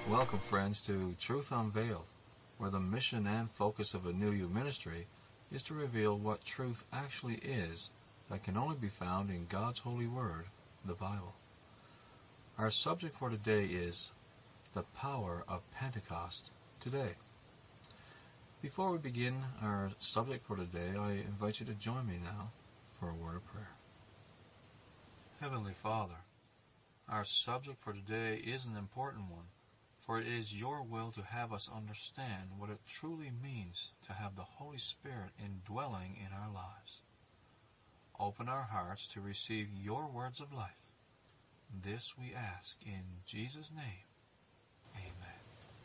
Welcome, friends, to Truth Unveiled, where the mission and focus of Anew You Ministry is to reveal what truth actually is that can only be found in God's holy word, the Bible. Our subject for today is the power of Pentecost today. Before we begin our subject for today, I invite you to join me now for a word of prayer. Heavenly Father, our subject for today is an important one, for it is your will to have us understand what it truly means to have the Holy Spirit indwelling in our lives. Open our hearts to receive your words of life. This we ask in Jesus' name. Amen.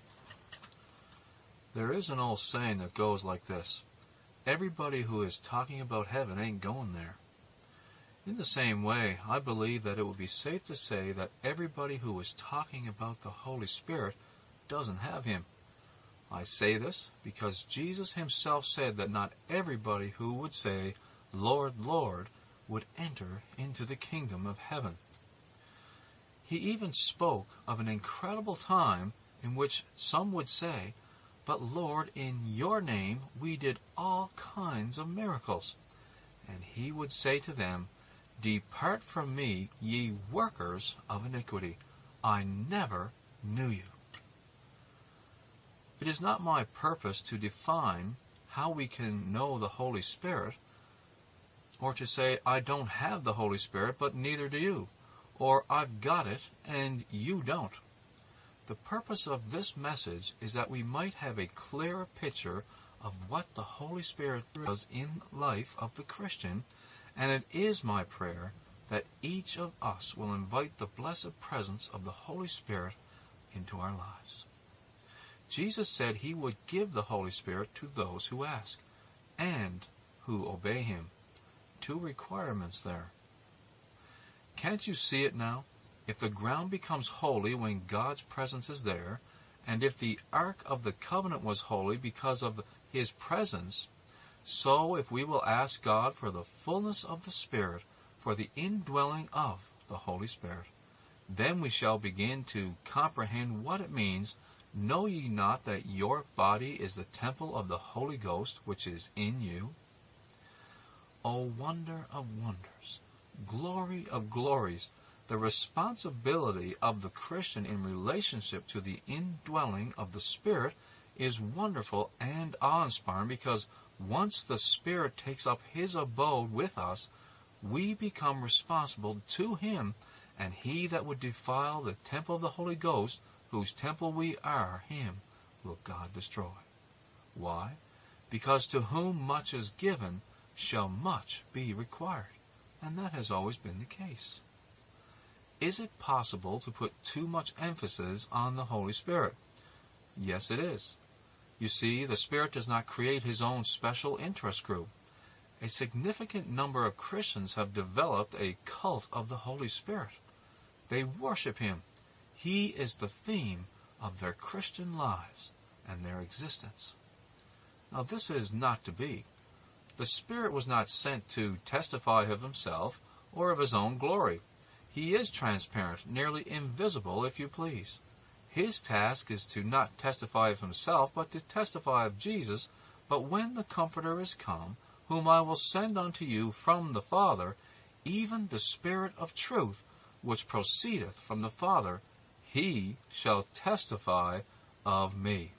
There is an old saying that goes like this: everybody who is talking about heaven ain't going there. In the same way, I believe that it would be safe to say that everybody who is talking about the Holy Spirit doesn't have him. I say this because Jesus himself said that not everybody who would say, "Lord, Lord," would enter into the kingdom of heaven. He even spoke of an incredible time in which some would say, "But Lord, in your name we did all kinds of miracles." And he would say to them, "Depart from me, ye workers of iniquity. I never knew you." It is not my purpose to define how we can know the Holy Spirit, or to say, "I don't have the Holy Spirit, but neither do you," or "I've got it and you don't." The purpose of this message is that we might have a clearer picture of what the Holy Spirit does in the life of the Christian, and it is my prayer that each of us will invite the blessed presence of the Holy Spirit into our lives. Jesus said he would give the Holy Spirit to those who ask and who obey him. Two requirements there. Can't you see it now? If the ground becomes holy when God's presence is there, and if the Ark of the Covenant was holy because of his presence, so if we will ask God for the fullness of the Spirit, for the indwelling of the Holy Spirit, then we shall begin to comprehend what it means, "Know ye not that your body is the temple of the Holy Ghost which is in you?" O wonder of wonders, glory of glories, the responsibility of the Christian in relationship to the indwelling of the Spirit is wonderful and awe-inspiring, because once the Spirit takes up his abode with us, we become responsible to him, and he that would defile the temple of the Holy Ghost, whose temple we are, him will God destroy. Why? Because to whom much is given shall much be required, and that has always been the case. Is it possible to put too much emphasis on the Holy Spirit? Yes, it is. You see, the Spirit does not create his own special interest group. A significant number of Christians have developed a cult of the Holy Spirit. They worship him. He is the theme of their Christian lives and their existence. Now, this is not to be. The Spirit was not sent to testify of himself or of his own glory. He is transparent, nearly invisible, if you please. His task is to not testify of himself, but to testify of Jesus. But when the Comforter is come, whom I will send unto you from the Father, even the Spirit of truth, which proceedeth from the Father, he shall testify of me.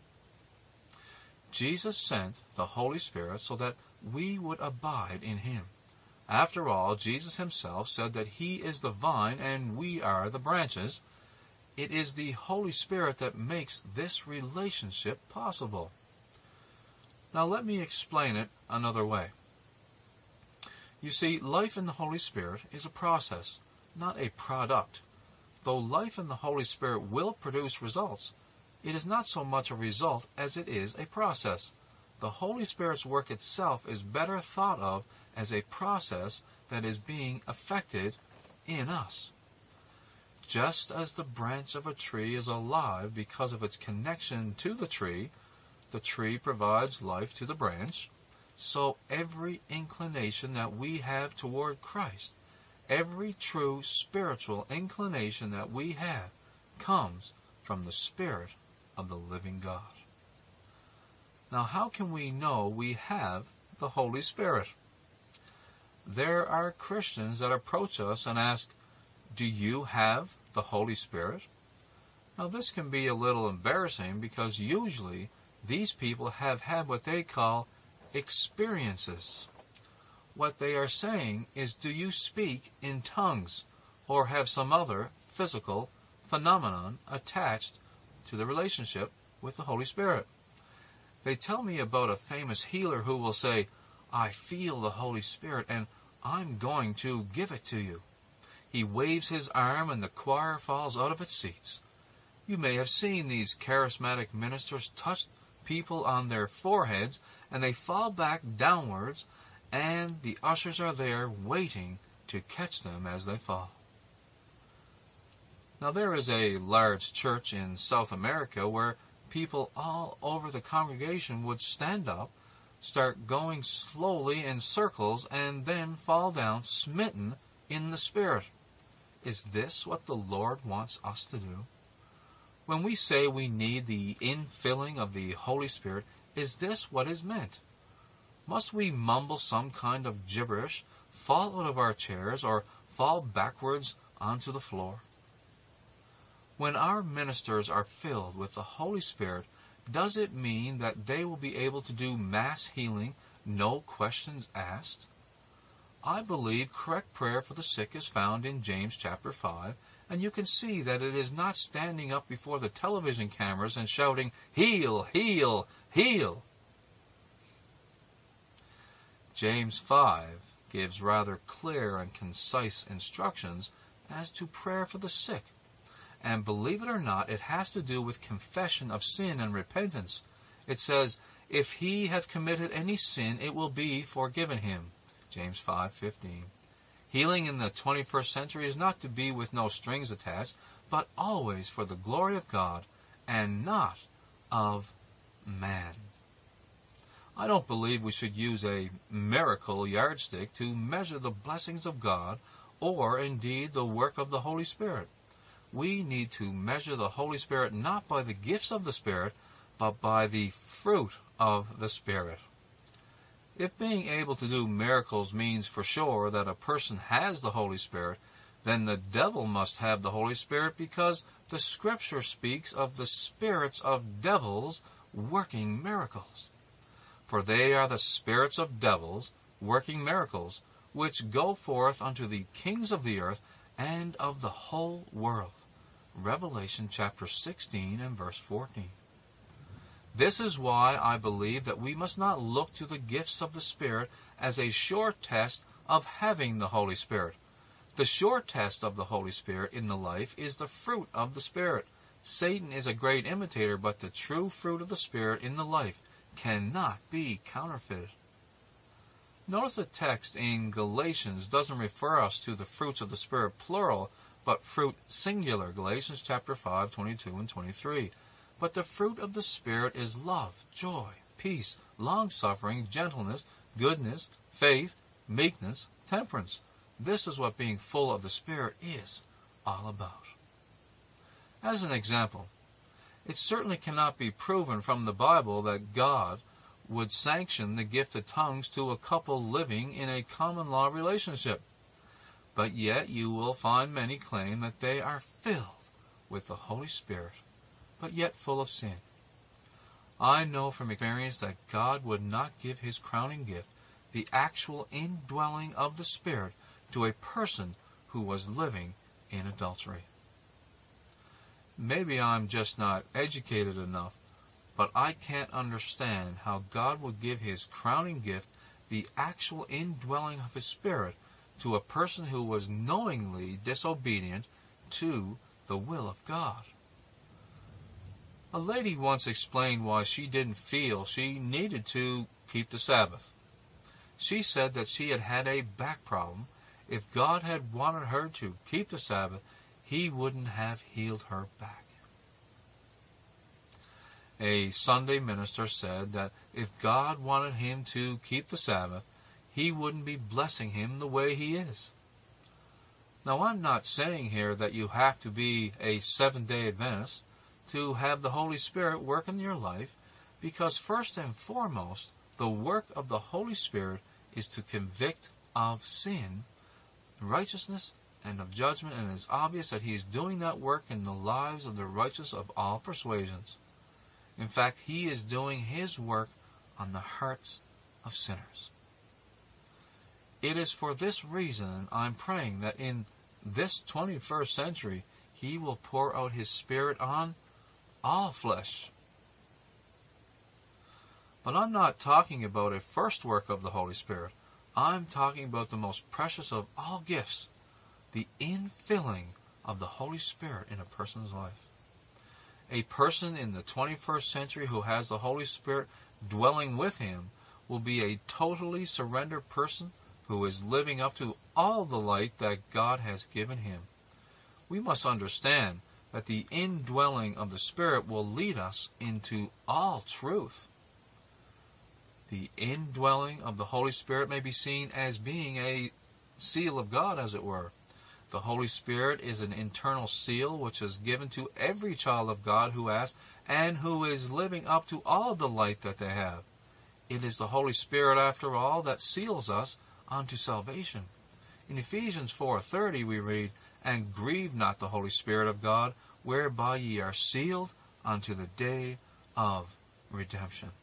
Jesus sent the Holy Spirit so that we would abide in him. After all, Jesus himself said that he is the vine and we are the branches. It is the Holy Spirit that makes this relationship possible. Now let me explain it another way. You see, life in the Holy Spirit is a process, not a product. Though life in the Holy Spirit will produce results, it is not so much a result as it is a process. The Holy Spirit's work itself is better thought of as a process that is being effected in us. Just as the branch of a tree is alive because of its connection to the tree provides life to the branch, so every inclination that we have toward Christ, every true spiritual inclination that we have, comes from the Spirit of the living God. Now, how can we know we have the Holy Spirit? There are Christians that approach us and ask, "Do you have the Holy Spirit?" Now, this can be a little embarrassing because usually these people have had what they call experiences. What they are saying is, do you speak in tongues or have some other physical phenomenon attached to the relationship with the Holy Spirit? They tell me about a famous healer who will say, "I feel the Holy Spirit and I'm going to give it to you." He waves his arm and the choir falls out of its seats. You may have seen these charismatic ministers touch people on their foreheads and they fall back downwards, and the ushers are there waiting to catch them as they fall. Now, there is a large church in South America where people all over the congregation would stand up, start going slowly in circles, and then fall down smitten in the Spirit. Is this what the Lord wants us to do? When we say we need the infilling of the Holy Spirit, is this what is meant? Must we mumble some kind of gibberish, fall out of our chairs, or fall backwards onto the floor? When our ministers are filled with the Holy Spirit, does it mean that they will be able to do mass healing, no questions asked? I believe correct prayer for the sick is found in James chapter 5, and you can see that it is not standing up before the television cameras and shouting, "Heal, heal, heal." James 5 gives rather clear and concise instructions as to prayer for the sick. And believe it or not, it has to do with confession of sin and repentance. It says, "If he hath committed any sin, it will be forgiven him." James 5:15. Healing in the 21st century is not to be with no strings attached, but always for the glory of God and not of man. I don't believe we should use a miracle yardstick to measure the blessings of God or indeed the work of the Holy Spirit. We need to measure the Holy Spirit not by the gifts of the Spirit, but by the fruit of the Spirit. If being able to do miracles means for sure that a person has the Holy Spirit, then the devil must have the Holy Spirit, because the Scripture speaks of the spirits of devils working miracles. For they are the spirits of devils working miracles, which go forth unto the kings of the earth and of the whole world. Revelation chapter 16 and verse 14. This is why I believe that we must not look to the gifts of the Spirit as a sure test of having the Holy Spirit. The sure test of the Holy Spirit in the life is the fruit of the Spirit. Satan is a great imitator, but the true fruit of the Spirit in the life cannot be counterfeited. Notice the text in Galatians doesn't refer us to the fruits of the Spirit plural, but fruit singular, Galatians chapter 5, 22 and 23. But the fruit of the Spirit is love, joy, peace, long-suffering, gentleness, goodness, faith, meekness, temperance. This is what being full of the Spirit is all about. As an example, it certainly cannot be proven from the Bible that God would sanction the gift of tongues to a couple living in a common law relationship. But yet you will find many claim that they are filled with the Holy Spirit, but yet full of sin. I know from experience that God would not give his crowning gift, the actual indwelling of the Spirit, to a person who was living in adultery. Maybe I'm just not educated enough, but I can't understand how God would give his crowning gift, the actual indwelling of his Spirit, to a person who was knowingly disobedient to the will of God. A lady once explained why she didn't feel she needed to keep the Sabbath. She said that she had had a back problem. If God had wanted her to keep the Sabbath, he wouldn't have healed her back. A Sunday minister said that if God wanted him to keep the Sabbath, he wouldn't be blessing him the way he is. Now, I'm not saying here that you have to be a Seventh-day Adventist. to have the Holy Spirit work in your life, because first and foremost, the work of the Holy Spirit is to convict of sin, righteousness, and of judgment, and it is obvious that he is doing that work in the lives of the righteous of all persuasions. In fact, he is doing his work on the hearts of sinners. It is for this reason I'm praying that in this 21st century, he will pour out his Spirit on all flesh. But I'm not talking about a first work of the Holy Spirit. I'm talking about the most precious of all gifts, the infilling of the Holy Spirit in a person's life. A person in the 21st century who has the Holy Spirit dwelling with him will be a totally surrendered person who is living up to all the light that God has given him. We must understand that the indwelling of the Spirit will lead us into all truth. The indwelling of the Holy Spirit may be seen as being a seal of God, as it were. The Holy Spirit is an internal seal which is given to every child of God who asks and who is living up to all the light that they have. It is the Holy Spirit, after all, that seals us unto salvation. In Ephesians 4:30 we read, "And grieve not the Holy Spirit of God, whereby ye are sealed unto the day of redemption."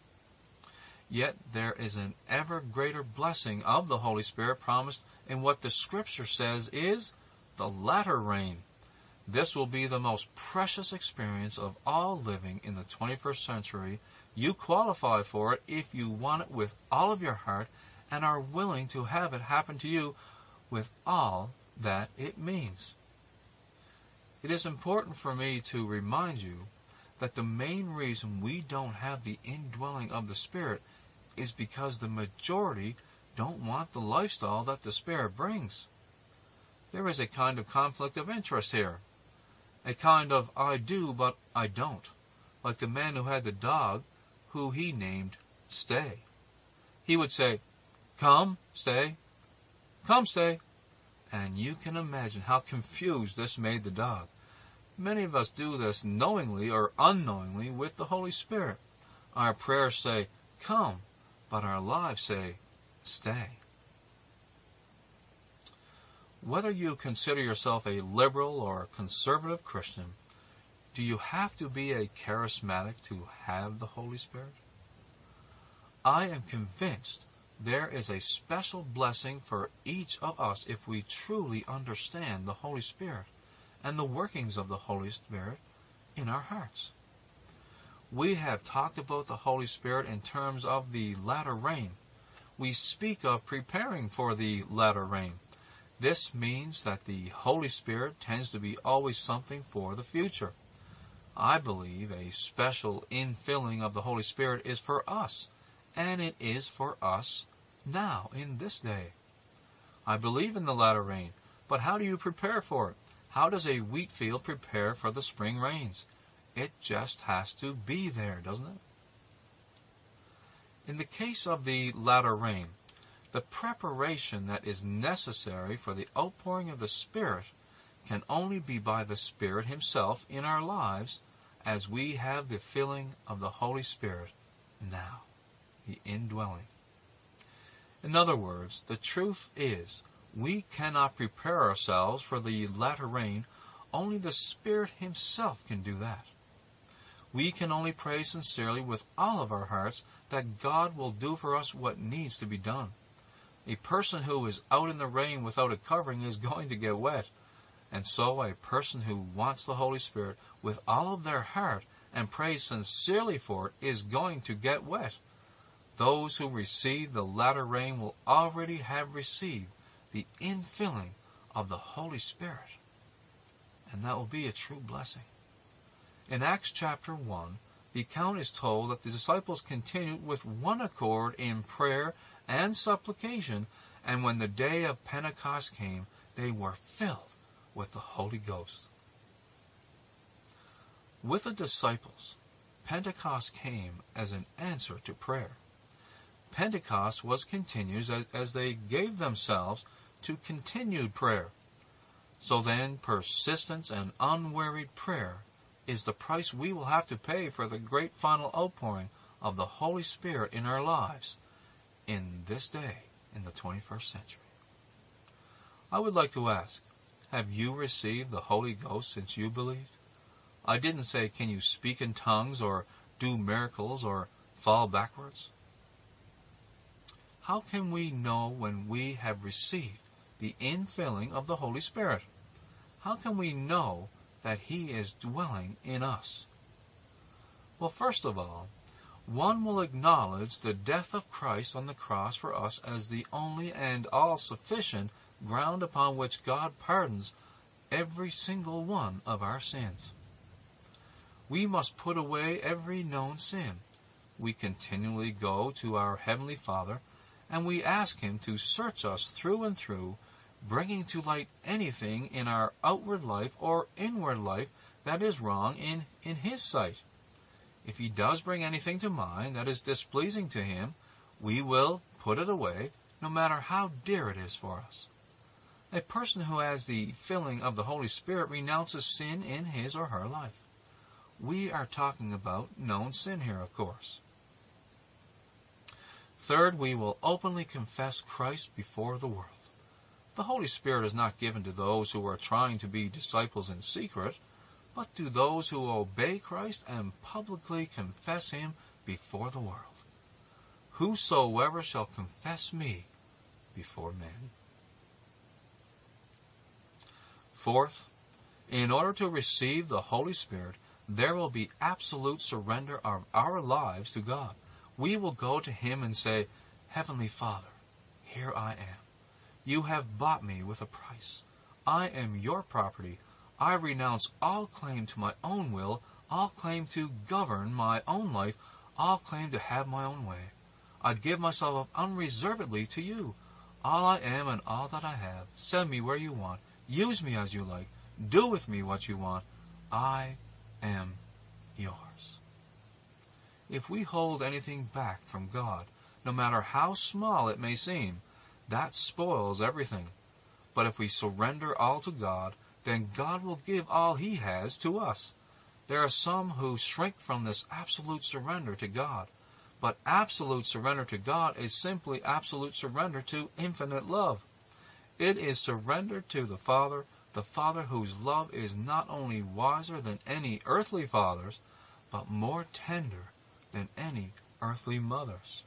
Yet there is an ever greater blessing of the Holy Spirit promised in what the Scripture says is the latter rain. This will be the most precious experience of all living in the 21st century. You qualify for it if you want it with all of your heart and are willing to have it happen to you with all that it means. It is important for me to remind you that the main reason we don't have the indwelling of the Spirit is because the majority don't want the lifestyle that the Spirit brings. There is a kind of conflict of interest here. A kind of I do but I don't. Like the man who had the dog who he named Stay. He would say, "Come, stay. Come, stay." And you can imagine how confused this made the dog. Many of us do this knowingly or unknowingly with the Holy Spirit. Our prayers say, "Come," but our lives say, "Stay." Whether you consider yourself a liberal or a conservative Christian, do you have to be a charismatic to have the Holy Spirit? I am convinced there is a special blessing for each of us if we truly understand the Holy Spirit and the workings of the Holy Spirit in our hearts. We have talked about the Holy Spirit in terms of the latter rain. We speak of preparing for the latter rain. This means that the Holy Spirit tends to be always something for the future. I believe a special infilling of the Holy Spirit is for us, and it is for us now, in this day. I believe in the latter rain, but how do you prepare for it? How does a wheat field prepare for the spring rains? It just has to be there, doesn't it? In the case of the latter rain, the preparation that is necessary for the outpouring of the Spirit can only be by the Spirit Himself in our lives as we have the filling of the Holy Spirit now, the indwelling. In other words, the truth is, we cannot prepare ourselves for the latter rain. Only the Spirit Himself can do that. We can only pray sincerely with all of our hearts that God will do for us what needs to be done. A person who is out in the rain without a covering is going to get wet. And so a person who wants the Holy Spirit with all of their heart and prays sincerely for it is going to get wet. Those who receive the latter rain will already have received the infilling of the Holy Spirit. And that will be a true blessing. In Acts chapter 1, the account is told that the disciples continued with one accord in prayer and supplication, and when the day of Pentecost came, they were filled with the Holy Ghost. With the disciples, Pentecost came as an answer to prayer. Pentecost was continued as they gave themselves to continued prayer. So then, persistence and unwearied prayer is the price we will have to pay for the great final outpouring of the Holy Spirit in our lives in this day, in the 21st century. I would like to ask, have you received the Holy Ghost since you believed? I didn't say, can you speak in tongues or do miracles or fall backwards? How can we know when we have received the infilling of the Holy Spirit? How can we know that He is dwelling in us? Well, first of all, one will acknowledge the death of Christ on the cross for us as the only and all-sufficient ground upon which God pardons every single one of our sins. We must put away every known sin. We continually go to our Heavenly Father, and we ask Him to search us through and through, bringing to light anything in our outward life or inward life that is wrong in His sight. If He does bring anything to mind that is displeasing to Him, we will put it away, no matter how dear it is for us. A person who has the filling of the Holy Spirit renounces sin in his or her life. We are talking about known sin here, of course. Third, we will openly confess Christ before the world. The Holy Spirit is not given to those who are trying to be disciples in secret, but to those who obey Christ and publicly confess Him before the world. Whosoever shall confess me before men. Fourth, in order to receive the Holy Spirit, there will be absolute surrender of our lives to God. We will go to Him and say, Heavenly Father, here I am. You have bought me with a price. I am your property. I renounce all claim to my own will, all claim to govern my own life, all claim to have my own way. I give myself up unreservedly to you. All I am and all that I have. Send me where you want. Use me as you like. Do with me what you want. I am yours. If we hold anything back from God, no matter how small it may seem, that spoils everything. But if we surrender all to God, then God will give all He has to us. There are some who shrink from this absolute surrender to God. But absolute surrender to God is simply absolute surrender to infinite love. It is surrender to the Father whose love is not only wiser than any earthly father's, but more tender than any earthly mother's.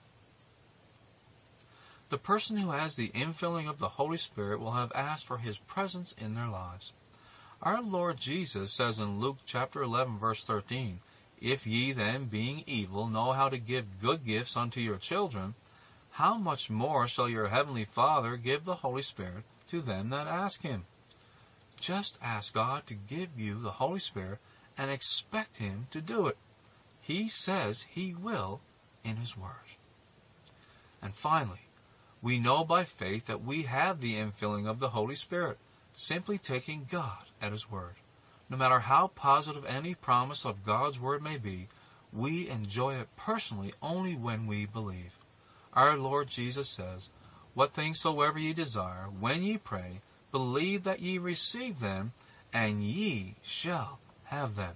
The person who has the infilling of the Holy Spirit will have asked for His presence in their lives. Our Lord Jesus says in Luke chapter 11, verse 13, If ye then, being evil, know how to give good gifts unto your children, how much more shall your heavenly Father give the Holy Spirit to them that ask Him? Just ask God to give you the Holy Spirit and expect Him to do it. He says He will in His Word. And finally, we know by faith that we have the infilling of the Holy Spirit, simply taking God at His Word. No matter how positive any promise of God's Word may be, we enjoy it personally only when we believe. Our Lord Jesus says, What things soever ye desire, when ye pray, believe that ye receive them, and ye shall have them.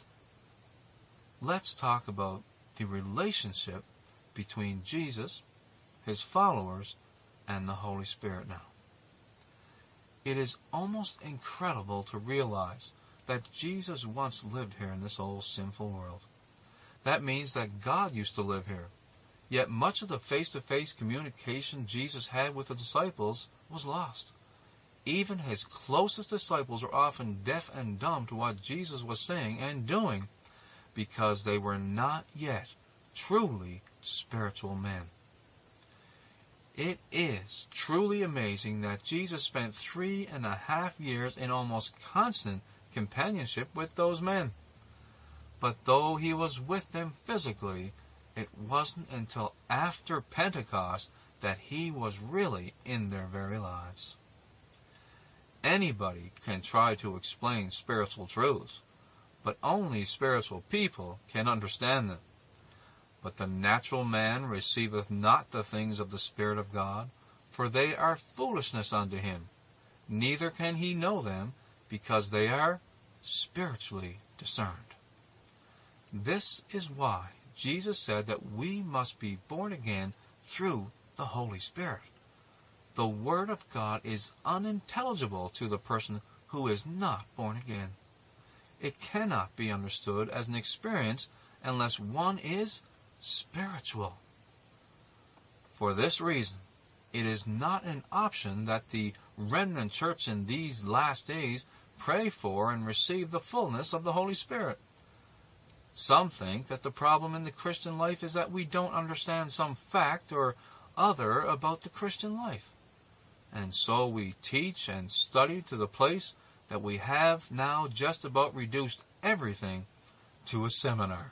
Let's talk about the relationship between Jesus, His followers, and the Holy Spirit now. It is almost incredible to realize that Jesus once lived here in this old sinful world. That means that God used to live here. Yet much of the face-to-face communication Jesus had with the disciples was lost. Even His closest disciples were often deaf and dumb to what Jesus was saying and doing because they were not yet truly spiritual men. It is truly amazing that Jesus spent 3.5 years in almost constant companionship with those men. But though He was with them physically, it wasn't until after Pentecost that He was really in their very lives. Anybody can try to explain spiritual truths, but only spiritual people can understand them. But the natural man receiveth not the things of the Spirit of God, for they are foolishness unto him. Neither can he know them, because they are spiritually discerned. This is why Jesus said that we must be born again through the Holy Spirit. The Word of God is unintelligible to the person who is not born again. It cannot be understood as an experience unless one is spiritual. For this reason, it is not an option that the remnant church in these last days pray for and receive the fullness of the Holy Spirit. Some think that the problem in the Christian life is that we don't understand some fact or other about the Christian life. And so we teach and study to the place that we have now just about reduced everything to a seminar.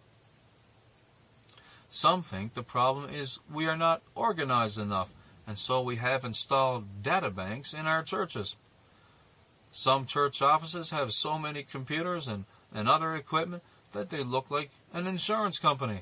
Some think the problem is we are not organized enough, and so we have installed databanks in our churches. Some church offices have so many computers and other equipment that they look like an insurance company.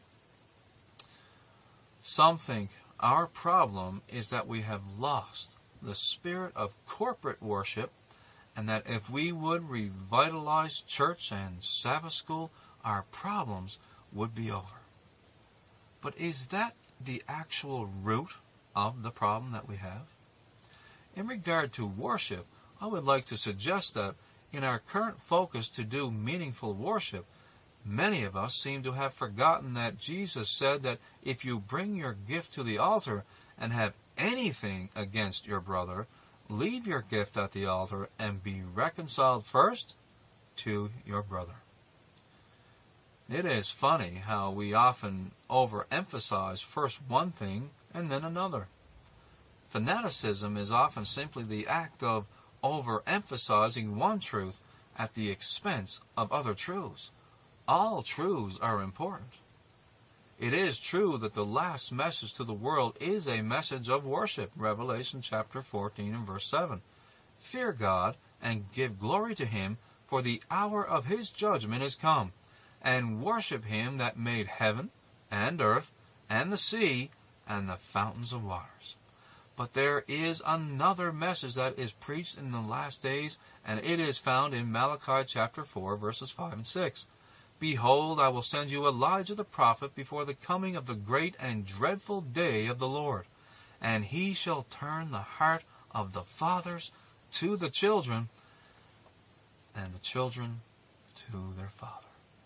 Some think our problem is that we have lost the spirit of corporate worship, and that if we would revitalize church and Sabbath school, our problems would be over. But is that the actual root of the problem that we have? In regard to worship, I would like to suggest that in our current focus to do meaningful worship, many of us seem to have forgotten that Jesus said that if you bring your gift to the altar and have anything against your brother, leave your gift at the altar and be reconciled first to your brother. It is funny how we often overemphasize first one thing and then another. Fanaticism is often simply the act of overemphasizing one truth at the expense of other truths. All truths are important. It is true that the last message to the world is a message of worship, Revelation chapter 14 and verse 7. Fear God and give glory to Him, for the hour of His judgment is come, and worship Him that made heaven and earth and the sea and the fountains of waters. But there is another message that is preached in the last days, and it is found in Malachi chapter 4, verses 5 and 6. Behold, I will send you Elijah the prophet before the coming of the great and dreadful day of the Lord. And he shall turn the heart of the fathers to the children, and the children to their father.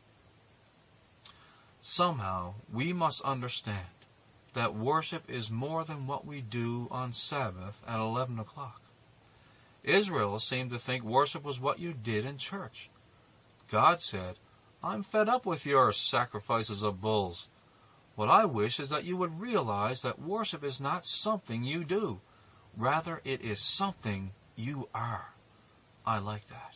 Somehow, we must understand that worship is more than what we do on Sabbath at 11 o'clock. Israel seemed to think worship was what you did in church. God said, I'm fed up with your sacrifices of bulls. What I wish is that you would realize that worship is not something you do. Rather, it is something you are. I like that.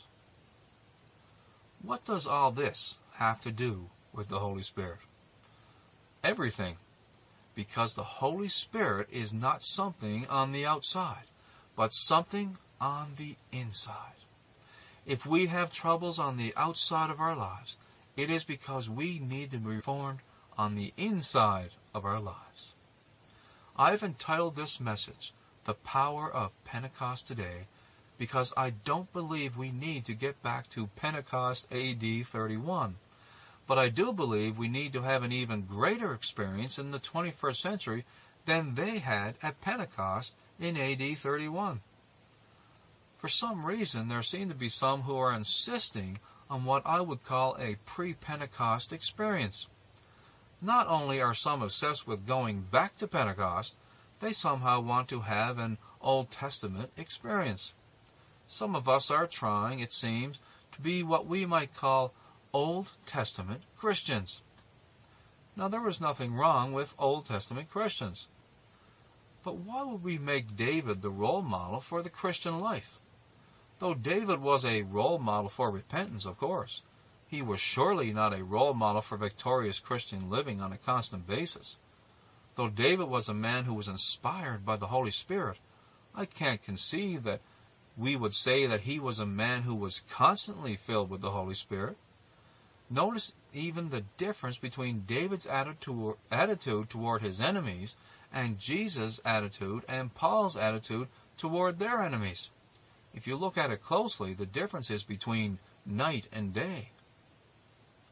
What does all this have to do with the Holy Spirit? Everything. Because the Holy Spirit is not something on the outside, but something on the inside. If we have troubles on the outside of our lives, it is because we need to be reformed on the inside of our lives. I've entitled this message, The Power of Pentecost Today, because I don't believe we need to get back to Pentecost AD 31. But I do believe we need to have an even greater experience in the 21st century than they had at Pentecost in AD 31. For some reason, there seem to be some who are insisting on what I would call a pre-Pentecost experience. Not only are some obsessed with going back to Pentecost, they somehow want to have an Old Testament experience. Some of us are trying, it seems, to be what we might call Old Testament Christians. Now, there was nothing wrong with Old Testament Christians. But why would we make David the role model for the Christian life? Though David was a role model for repentance, of course, he was surely not a role model for victorious Christian living on a constant basis. Though David was a man who was inspired by the Holy Spirit, I can't conceive that we would say that he was a man who was constantly filled with the Holy Spirit. Notice even the difference between David's attitude toward his enemies and Jesus' attitude and Paul's attitude toward their enemies. If you look at it closely, the difference is between night and day.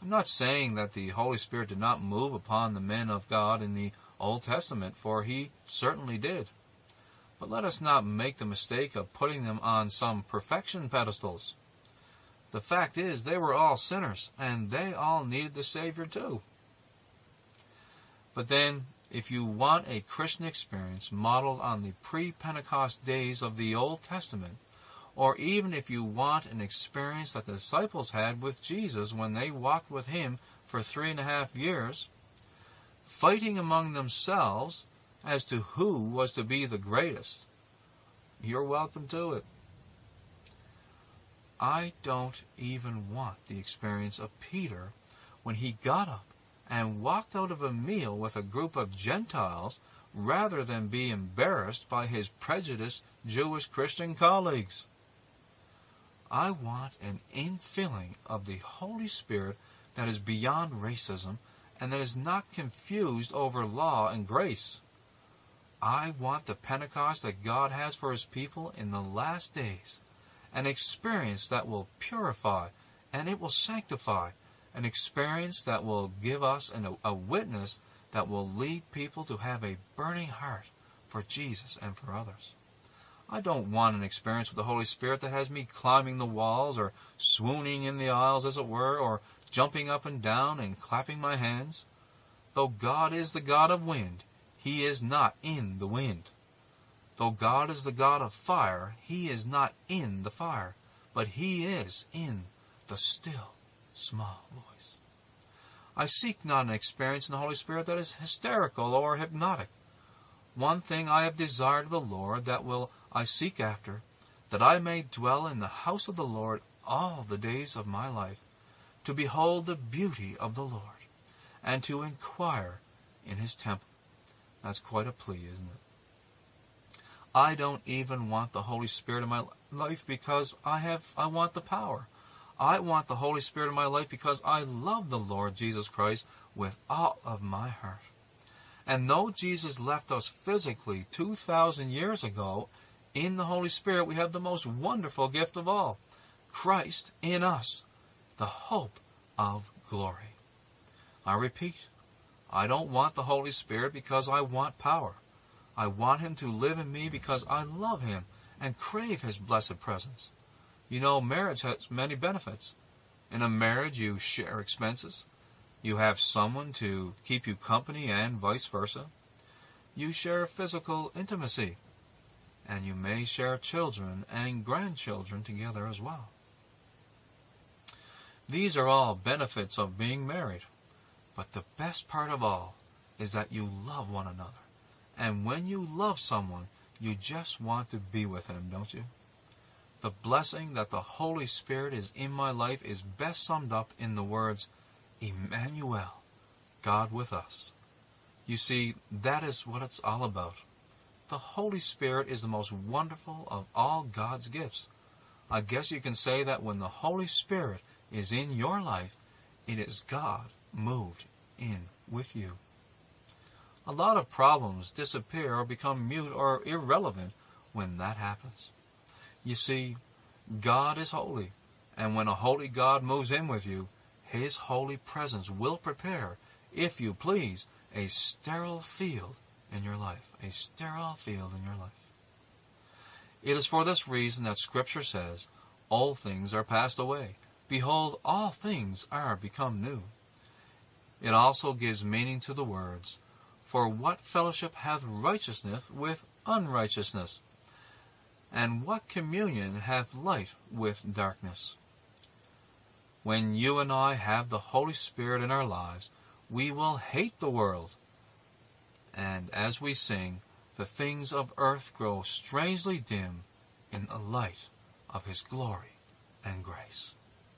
I'm not saying that the Holy Spirit did not move upon the men of God in the Old Testament, for he certainly did. But let us not make the mistake of putting them on some perfection pedestals. The fact is, they were all sinners, and they all needed the Savior too. But then, if you want a Christian experience modeled on the pre-Pentecost days of the Old Testament, or even if you want an experience that the disciples had with Jesus when they walked with him for 3.5 years, fighting among themselves as to who was to be the greatest, you're welcome to it. I don't even want the experience of Peter when he got up and walked out of a meal with a group of Gentiles rather than be embarrassed by his prejudiced Jewish Christian colleagues. I want an infilling of the Holy Spirit that is beyond racism and that is not confused over law and grace. I want the Pentecost that God has for his people in the last days, an experience that will purify and it will sanctify, an experience that will give us a witness that will lead people to have a burning heart for Jesus and for others. I don't want an experience with the Holy Spirit that has me climbing the walls or swooning in the aisles, as it were, or jumping up and down and clapping my hands. Though God is the God of wind, he is not in the wind. Though God is the God of fire, he is not in the fire, but he is in the still, small voice. I seek not an experience in the Holy Spirit that is hysterical or hypnotic. One thing I have desired of the Lord, that will I seek after, that I may dwell in the house of the Lord all the days of my life, to behold the beauty of the Lord, and to inquire in his temple. That's quite a plea, isn't it? I don't even want the Holy Spirit in my life because I want the power. I want the Holy Spirit in my life because I love the Lord Jesus Christ with all of my heart. And though Jesus left us physically 2,000 years ago, in the Holy Spirit we have the most wonderful gift of all, Christ in us, the hope of glory. I repeat, I don't want the Holy Spirit because I want power. I want him to live in me because I love him and crave his blessed presence. You know, marriage has many benefits. In a marriage, you share expenses. You have someone to keep you company and vice versa. You share physical intimacy. And you may share children and grandchildren together as well. These are all benefits of being married. But the best part of all is that you love one another. And when you love someone, you just want to be with him, don't you? The blessing that the Holy Spirit is in my life is best summed up in the words, Emmanuel, God with us. You see, that is what it's all about. The Holy Spirit is the most wonderful of all God's gifts. I guess you can say that when the Holy Spirit is in your life, it is God moved in with you. A lot of problems disappear or become mute or irrelevant when that happens. You see, God is holy, and when a holy God moves in with you, his holy presence will prepare, if you please, a sterile field in your life. A sterile field in your life. It is for this reason that Scripture says, all things are passed away. Behold, all things are become new. It also gives meaning to the words, for what fellowship hath righteousness with unrighteousness? And what communion hath light with darkness? When you and I have the Holy Spirit in our lives, we will hate the world. And as we sing, the things of earth grow strangely dim in the light of his glory and grace.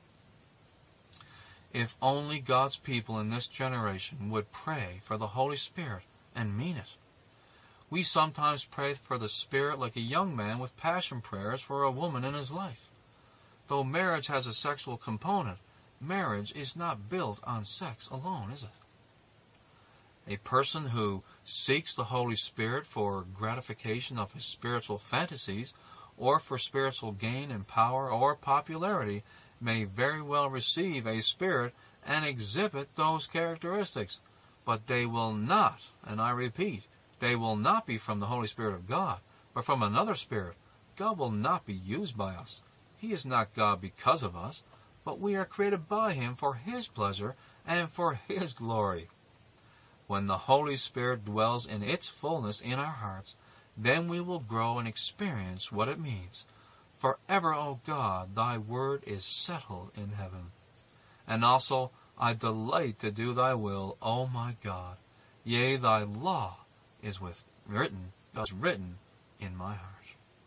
If only God's people in this generation would pray for the Holy Spirit and mean it. We sometimes pray for the Spirit like a young man with passion prayers for a woman in his life. Though marriage has a sexual component, marriage is not built on sex alone, is it? A person who seeks the Holy Spirit for gratification of his spiritual fantasies or for spiritual gain and power or popularity may very well receive a spirit and exhibit those characteristics. But they will not, and I repeat, they will not be from the Holy Spirit of God, but from another spirit. God will not be used by us. He is not God because of us, but we are created by Him for His pleasure and for His glory. When the Holy Spirit dwells in its fullness in our hearts, then we will grow and experience what it means. Forever, O God, thy word is settled in heaven. And also, I delight to do thy will, O my God. Yea, thy law is written in my heart.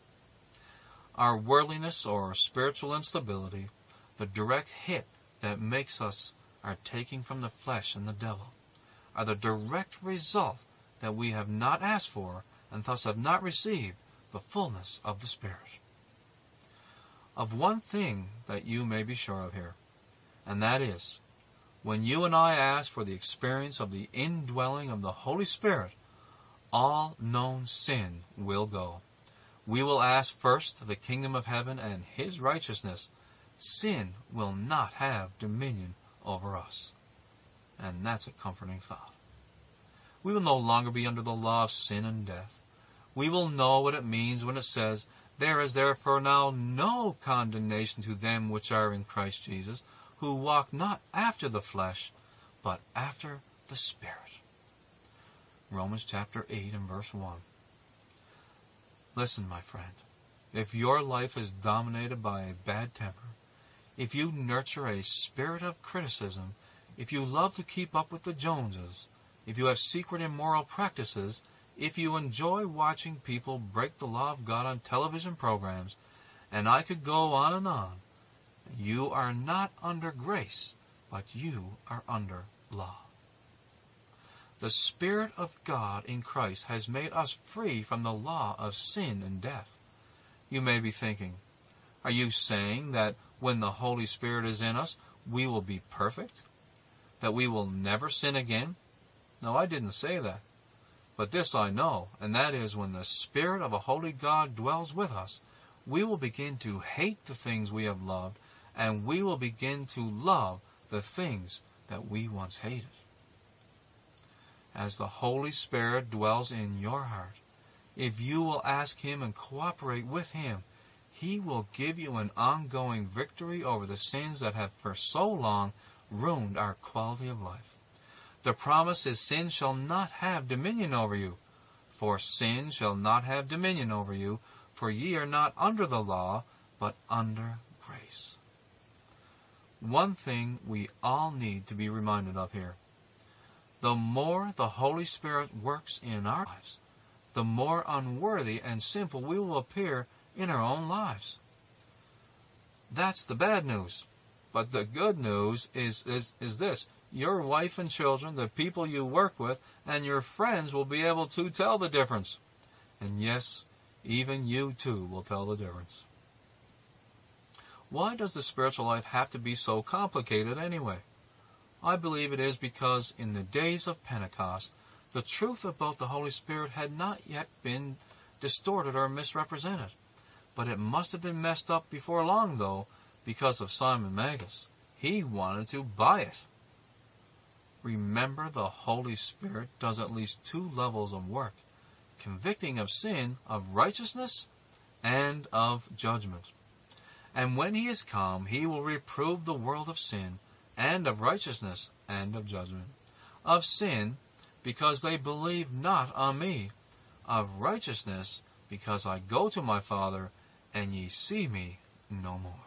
Our worldliness or spiritual instability, the direct hit that makes us our taking from the flesh and the devil, are the direct result that we have not asked for and thus have not received the fullness of the Spirit. Of one thing that you may be sure of here, and that is, when you and I ask for the experience of the indwelling of the Holy Spirit, all known sin will go. We will ask first the kingdom of heaven and His righteousness. Sin will not have dominion over us. And that's a comforting thought. We will no longer be under the law of sin and death. We will know what it means when it says, "There is therefore now no condemnation to them which are in Christ Jesus, who walk not after the flesh, but after the Spirit." Romans chapter 8 and verse 1. Listen, my friend, if your life is dominated by a bad temper, if you nurture a spirit of criticism, if you love to keep up with the Joneses, if you have secret immoral practices, if you enjoy watching people break the law of God on television programs, and I could go on and on, you are not under grace, but you are under law. The Spirit of God in Christ has made us free from the law of sin and death. You may be thinking, are you saying that when the Holy Spirit is in us, we will be perfect? That we will never sin again? No, I didn't say that. But this I know, and that is when the Spirit of a holy God dwells with us, we will begin to hate the things we have loved, and we will begin to love the things that we once hated. As the Holy Spirit dwells in your heart, if you will ask Him and cooperate with Him, He will give you an ongoing victory over the sins that have for so long ruined our quality of life. The promise is, sin shall not have dominion over you. For sin shall not have dominion over you, for ye are not under the law, but under grace. One thing we all need to be reminded of here. The more the Holy Spirit works in our lives, the more unworthy and sinful we will appear in our own lives. That's the bad news. But the good news is this. Your wife and children, the people you work with, and your friends will be able to tell the difference. And yes, even you too will tell the difference. Why does the spiritual life have to be so complicated anyway? I believe it is because in the days of Pentecost, the truth about the Holy Spirit had not yet been distorted or misrepresented. But it must have been messed up before long, though, because of Simon Magus. He wanted to buy it. Remember, the Holy Spirit does at least 2 levels of work, convicting of sin, of righteousness, and of judgment. And when He is come, He will reprove the world of sin, and of righteousness, and of judgment. Of sin, because they believe not on me. Of righteousness, because I go to my Father, and ye see me no more.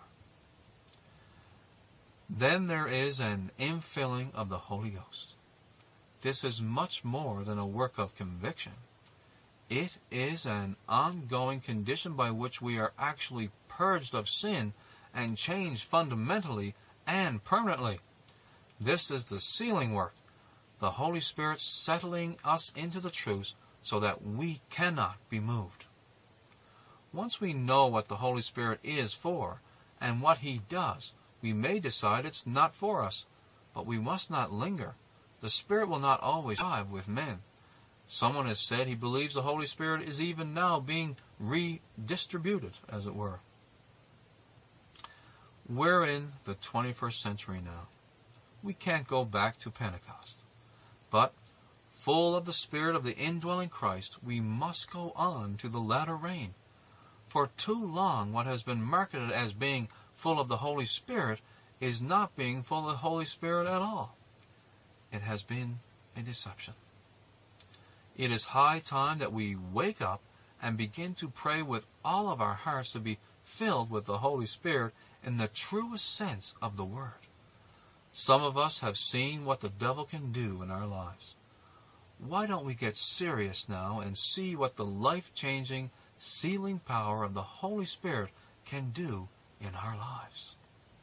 Then there is an infilling of the Holy Ghost. This is much more than a work of conviction. It is an ongoing condition by which we are actually purged of sin and changed fundamentally and permanently. This is the sealing work, the Holy Spirit settling us into the truth so that we cannot be moved. Once we know what the Holy Spirit is for and what He does, we may decide it's not for us, but we must not linger. The Spirit will not always drive with men. Someone has said he believes the Holy Spirit is even now being redistributed, as it were. We're in the 21st century now. we can't go back to Pentecost. But, full of the Spirit of the indwelling Christ, we must go on to the latter rain. For too long, what has been marketed as being full of the Holy Spirit is not being full of the Holy Spirit at all. It has been a deception. It is high time that we wake up and begin to pray with all of our hearts to be filled with the Holy Spirit in the truest sense of the word. Some of us have seen what the devil can do in our lives. Why don't we get serious now and see what the life-changing, sealing power of the Holy Spirit can do in our lives?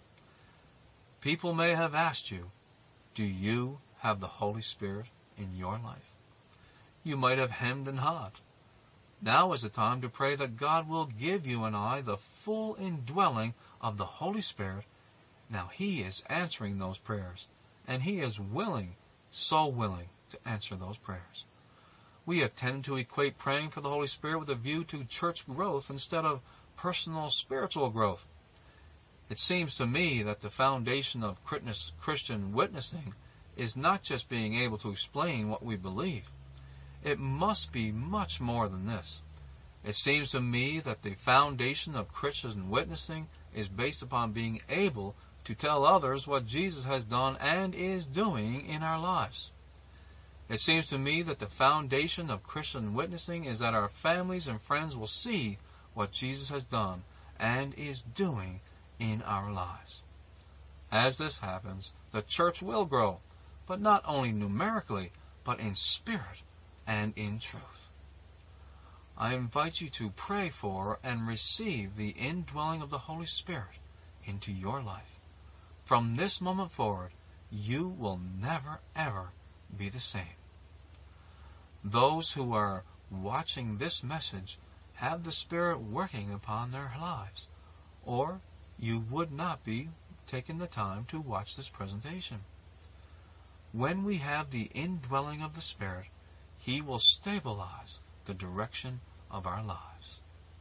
People may have asked you, do you have the Holy Spirit in your life? You might have hemmed and hawed. Now is the time to pray that God will give you and I the full indwelling of the Holy Spirit. Now He is answering those prayers, and He is willing, so willing, to answer those prayers. We have tended to equate praying for the Holy Spirit with a view to church growth instead of personal spiritual growth. It seems to me that the foundation of Christian witnessing is not just being able to explain what we believe. It must be much more than this. It seems to me that the foundation of Christian witnessing is based upon being able to tell others what Jesus has done and is doing in our lives. It seems to me that the foundation of Christian witnessing is that our families and friends will see what Jesus has done and is doing in our lives. As this happens, the church will grow, but not only numerically, but in spirit and in truth. I invite you to pray for and receive the indwelling of the Holy Spirit into your life. From this moment forward, you will never, ever be the same. Those who are watching this message have the Spirit working upon their lives, or you would not be taking the time to watch this presentation. When we have the indwelling of the Spirit, He will stabilize the direction of our lives.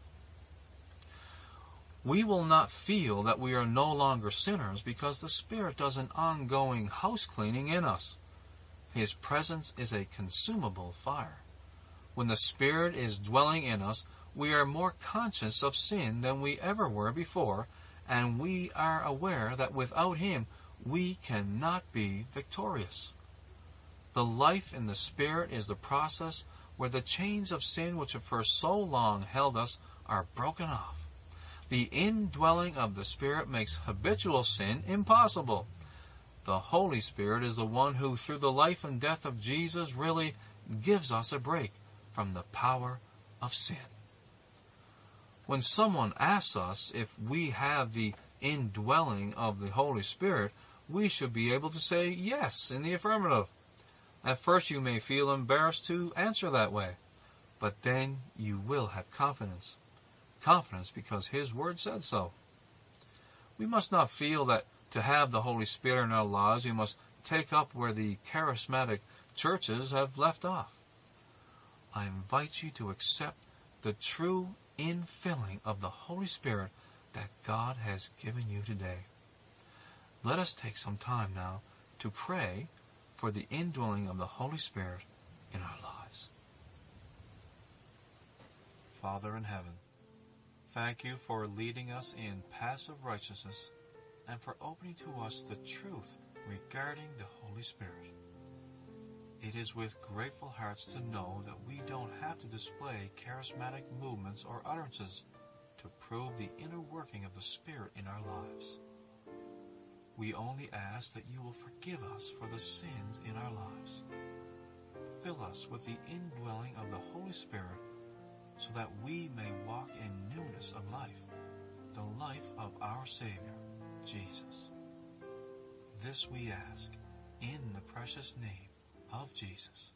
We will not feel that we are no longer sinners because the Spirit does an ongoing house cleaning in us. His presence is a consumable fire. When the Spirit is dwelling in us, we are more conscious of sin than we ever were before, and we are aware that without Him we cannot be victorious. The life in the Spirit is the process where the chains of sin which have for so long held us are broken off. The indwelling of the Spirit makes habitual sin impossible. The Holy Spirit is the one who, through the life and death of Jesus, really gives us a break from the power of sin. When someone asks us if we have the indwelling of the Holy Spirit, we should be able to say yes in the affirmative. At first you may feel embarrassed to answer that way, but then you will have confidence. Confidence because His Word said so. We must not feel that to have the Holy Spirit in our lives we must take up where the charismatic churches have left off. I invite you to accept the true infilling of the Holy Spirit that God has given you today. Let us take some time now to pray for the indwelling of the Holy Spirit in our lives. Father in heaven, thank you for leading us in paths of righteousness and for opening to us the truth regarding the Holy Spirit. It is with grateful hearts to know that we don't have to display charismatic movements or utterances to prove the inner working of the Spirit in our lives. We only ask that you will forgive us for the sins in our lives. Fill us with the indwelling of the Holy Spirit so that we may walk in newness of life, the life of our Savior, Jesus. This we ask in the precious name of Jesus.